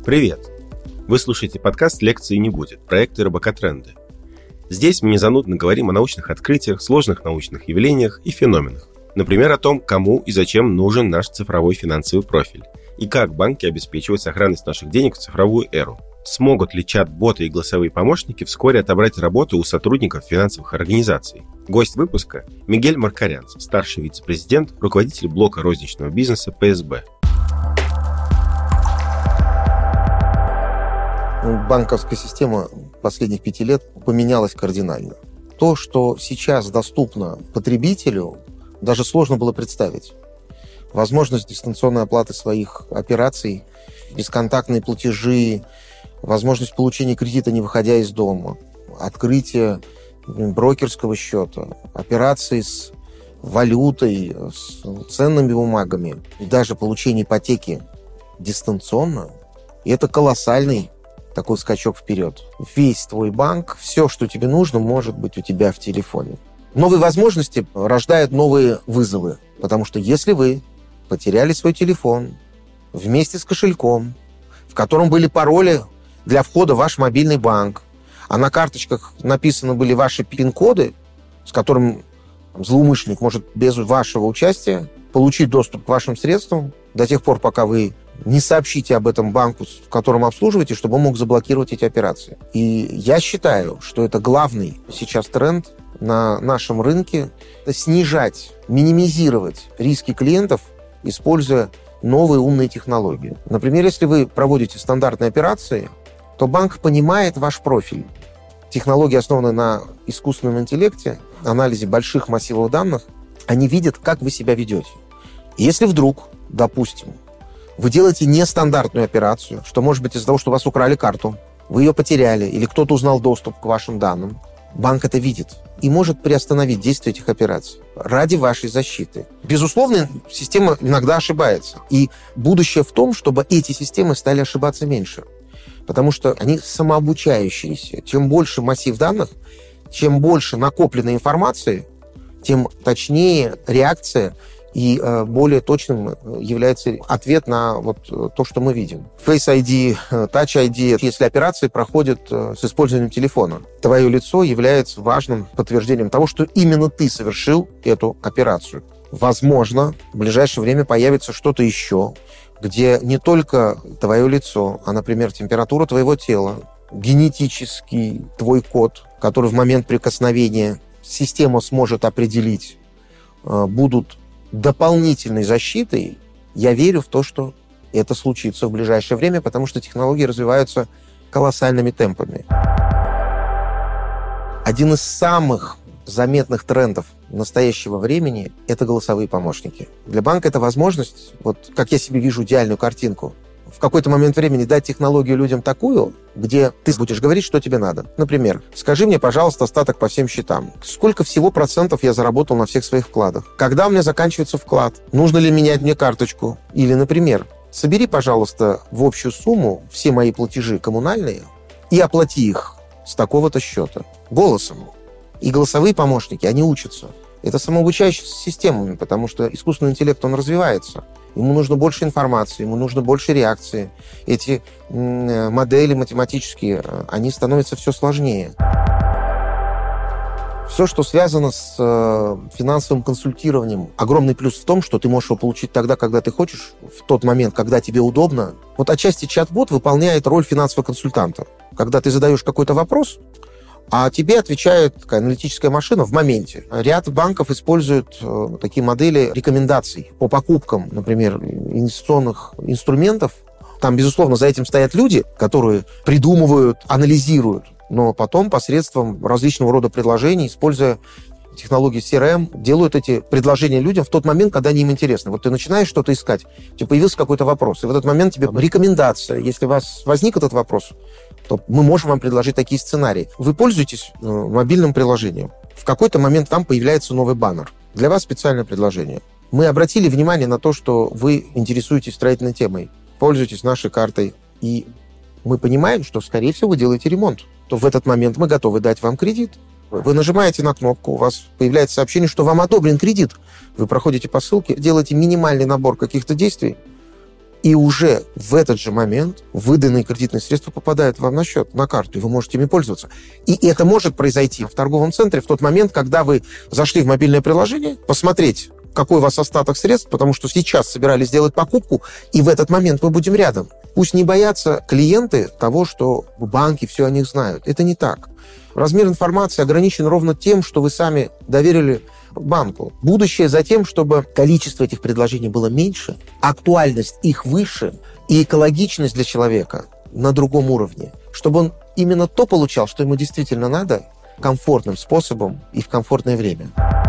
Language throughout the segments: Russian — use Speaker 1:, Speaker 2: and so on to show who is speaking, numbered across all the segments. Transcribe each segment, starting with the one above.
Speaker 1: Привет! Вы слушаете подкаст «Лекции не будет» проекта РБК Тренды. Здесь мы незанудно говорим о научных открытиях, сложных научных явлениях и феноменах. Например, о том, кому и зачем нужен наш цифровой финансовый профиль и как банки обеспечивают сохранность наших денег в цифровую эру. Смогут ли чат-боты и голосовые помощники вскоре отобрать работу у сотрудников финансовых организаций? Гость выпуска – Мигель Маркарянц, старший вице-президент, руководитель блока розничного бизнеса ПСБ.
Speaker 2: Банковская система последних 5 лет поменялась кардинально. То, что сейчас доступно потребителю, даже сложно было представить. Возможность дистанционной оплаты своих операций, бесконтактные платежи, возможность получения кредита, не выходя из дома, открытие брокерского счета, операции с валютой, с ценными бумагами, и даже получение ипотеки дистанционно. И это колоссальный такой скачок вперед. Весь твой банк, все, что тебе нужно, может быть у тебя в телефоне. Новые возможности рождают новые вызовы, потому что если вы потеряли свой телефон вместе с кошельком, в котором были пароли для входа в ваш мобильный банк, а на карточках написаны были ваши пин-коды, с которым злоумышленник может без вашего участия получить доступ к вашим средствам до тех пор, пока вы не сообщите об этом банку, в котором обслуживаете, чтобы он мог заблокировать эти операции. И я считаю, что это главный сейчас тренд на нашем рынке – это снижать, минимизировать риски клиентов, используя новые умные технологии. Например, если вы проводите стандартные операции, то банк понимает ваш профиль. Технологии, основанные на искусственном интеллекте, анализе больших массивов данных, они видят, как вы себя ведете. И если вдруг, допустим, вы делаете нестандартную операцию, что может быть из-за того, что у вас украли карту, вы ее потеряли, или кто-то узнал доступ к вашим данным, банк это видит и может приостановить действие этих операций ради вашей защиты. Безусловно, система иногда ошибается. И будущее в том, чтобы эти системы стали ошибаться меньше. Потому что они самообучающиеся. Чем больше массив данных, чем больше накопленной информации, тем точнее реакция и более точным является ответ на вот то, что мы видим. Face ID, Touch ID, если операции проходят с использованием телефона, твое лицо является важным подтверждением того, что именно ты совершил эту операцию. Возможно, в ближайшее время появится что-то еще, где не только твое лицо, а, например, температура твоего тела, генетический твой код, который в момент прикосновения система сможет определить, будут дополнительной защитой. Я верю в то, что это случится в ближайшее время, потому что технологии развиваются колоссальными темпами. Один из самых заметных трендов настоящего времени – это голосовые помощники. Для банка это возможность, вот как я себе вижу идеальную картинку, в какой-то момент времени дать технологию людям такую, где ты будешь говорить, что тебе надо. Например, скажи мне, пожалуйста, остаток по всем счетам. Сколько всего процентов я заработал на всех своих вкладах? Когда у меня заканчивается вклад? Нужно ли менять мне карточку? Или, например, собери, пожалуйста, в общую сумму все мои платежи коммунальные и оплати их с такого-то счета. Голосом. И голосовые помощники, они учатся. Это самообучающиеся системами, потому что искусственный интеллект, он развивается. Ему нужно больше информации, ему нужно больше реакции. Эти модели математические, они становятся все сложнее. Все, что связано с финансовым консультированием, огромный плюс в том, что ты можешь его получить тогда, когда ты хочешь, в тот момент, когда тебе удобно. Вот отчасти чат-бот выполняет роль финансового консультанта. Когда ты задаешь какой-то вопрос, а тебе отвечает такая аналитическая машина в моменте. Ряд банков используют такие модели рекомендаций по покупкам, например, инвестиционных инструментов. Там, безусловно, за этим стоят люди, которые придумывают, анализируют, но потом посредством различного рода предложений, используя технологии CRM, делают эти предложения людям в тот момент, когда они им интересны. Вот ты начинаешь что-то искать, у тебя появился какой-то вопрос, и в этот момент тебе рекомендация. Если у вас возник этот вопрос, то мы можем вам предложить такие сценарии. Вы пользуетесь мобильным приложением. В какой-то момент там появляется новый баннер. Для вас специальное предложение. Мы обратили внимание на то, что вы интересуетесь строительной темой, пользуетесь нашей картой, и мы понимаем, что, скорее всего, вы делаете ремонт. То в этот момент мы готовы дать вам кредит. Вы нажимаете на кнопку, у вас появляется сообщение, что вам одобрен кредит. Вы проходите по ссылке, делаете минимальный набор каких-то действий, И уже в этот же момент выданные кредитные средства попадают вам на счет, на карту, и вы можете ими пользоваться. И это может произойти в торговом центре в тот момент, когда вы зашли в мобильное приложение, посмотреть, какой у вас остаток средств, потому что сейчас собирались сделать покупку, и в этот момент мы будем рядом. Пусть не боятся клиенты того, что банки все о них знают. Это не так. Размер информации ограничен ровно тем, что вы сами доверили банку. Будущее за тем, чтобы количество этих предложений было меньше, актуальность их выше и экологичность для человека на другом уровне, чтобы он именно то получал, что ему действительно надо, комфортным способом и в комфортное время.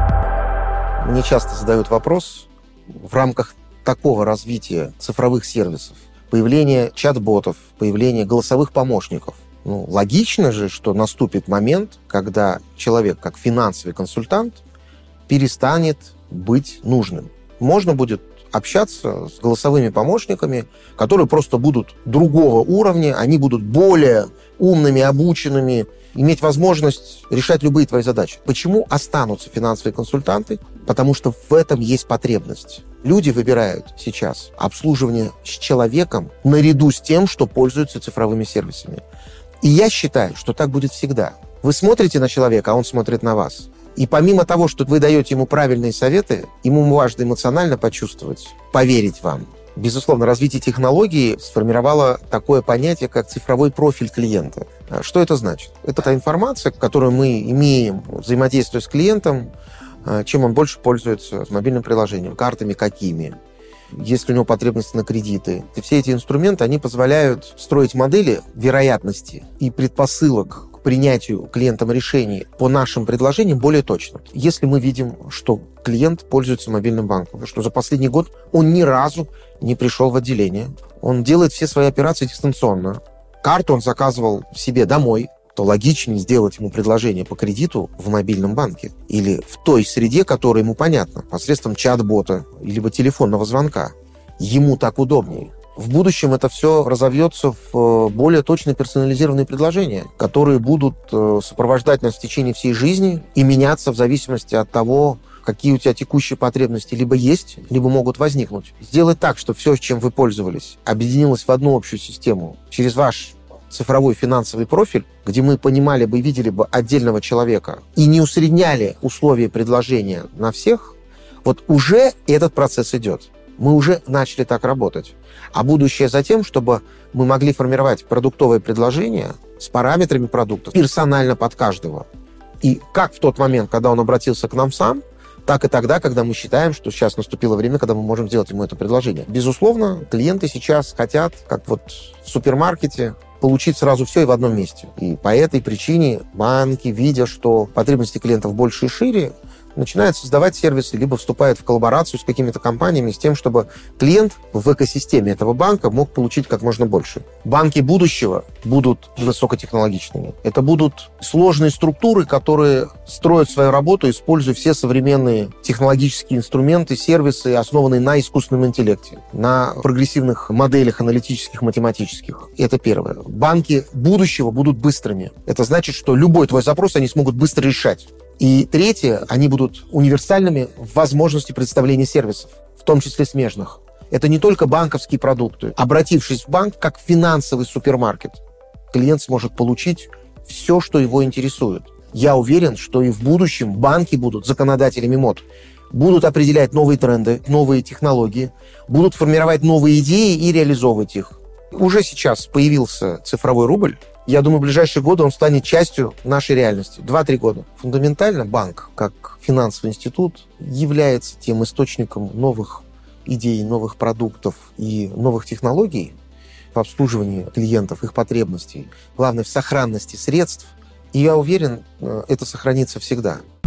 Speaker 2: Мне часто задают вопрос в рамках такого развития цифровых сервисов, появления чат-ботов, появления голосовых помощников. Логично же, что наступит момент, когда человек, как финансовый консультант, перестанет быть нужным. Можно будет общаться с голосовыми помощниками, которые просто будут другого уровня, они будут более умными, обученными, иметь возможность решать любые твои задачи. Почему останутся финансовые консультанты? Потому что в этом есть потребность. Люди выбирают сейчас обслуживание с человеком наряду с тем, что пользуются цифровыми сервисами. И я считаю, что так будет всегда. Вы смотрите на человека, а он смотрит на вас. И помимо того, что вы даете ему правильные советы, ему важно эмоционально почувствовать, поверить вам. Безусловно, развитие технологий сформировало такое понятие, как цифровой профиль клиента. Что это значит? Это та информация, которую мы имеем, взаимодействуя с клиентом, чем он больше пользуется с мобильным приложением, картами какими, есть ли у него потребности на кредиты. И все эти инструменты, они позволяют строить модели вероятности и предпосылок к принятию клиентам решений по нашим предложениям более точно. Если мы видим, что клиент пользуется мобильным банком, что за последний год он ни разу не пришел в отделение, он делает все свои операции дистанционно, карту он заказывал себе домой, то логичнее сделать ему предложение по кредиту в мобильном банке или в той среде, которая ему понятна, посредством чат-бота либо телефонного звонка. Ему так удобнее. В будущем это все разовьется в более точно персонализированные предложения, которые будут сопровождать нас в течение всей жизни и меняться в зависимости от того, какие у тебя текущие потребности либо есть, либо могут возникнуть. Сделать так, чтобы все, чем вы пользовались, объединилось в одну общую систему через ваш цифровой финансовый профиль, где мы понимали бы и видели бы отдельного человека и не усредняли условия предложения на всех, вот уже этот процесс идет. Мы уже начали так работать. А будущее за тем, чтобы мы могли формировать продуктовые предложения с параметрами продукта персонально под каждого. И как в тот момент, когда он обратился к нам сам, так и тогда, когда мы считаем, что сейчас наступило время, когда мы можем сделать ему это предложение. Безусловно, клиенты сейчас хотят, как вот в супермаркете, получить сразу все и в одном месте. И по этой причине банки, видя, что потребности клиентов больше и шире, начинают создавать сервисы, либо вступают в коллаборацию с какими-то компаниями с тем, чтобы клиент в экосистеме этого банка мог получить как можно больше. Банки будущего будут высокотехнологичными. Это будут сложные структуры, которые строят свою работу, используя все современные технологические инструменты, сервисы, основанные на искусственном интеллекте, на прогрессивных моделях аналитических, математических. Это первое. Банки будущего будут быстрыми. Это значит, что любой твой запрос они смогут быстро решать. И третье, они будут универсальными в возможности представления сервисов, в том числе смежных. Это не только банковские продукты. Обратившись в банк как финансовый супермаркет, клиент сможет получить все, что его интересует. Я уверен, что и в будущем банки будут законодателями мод, будут определять новые тренды, новые технологии, будут формировать новые идеи и реализовывать их. Уже сейчас появился цифровой рубль. Я думаю, в ближайшие годы он станет частью нашей реальности. 2-3 года. Фундаментально банк, как финансовый институт, является тем источником новых идей, новых продуктов и новых технологий в обслуживании клиентов, их потребностей. Главное, в сохранности средств. И я уверен, это сохранится всегда.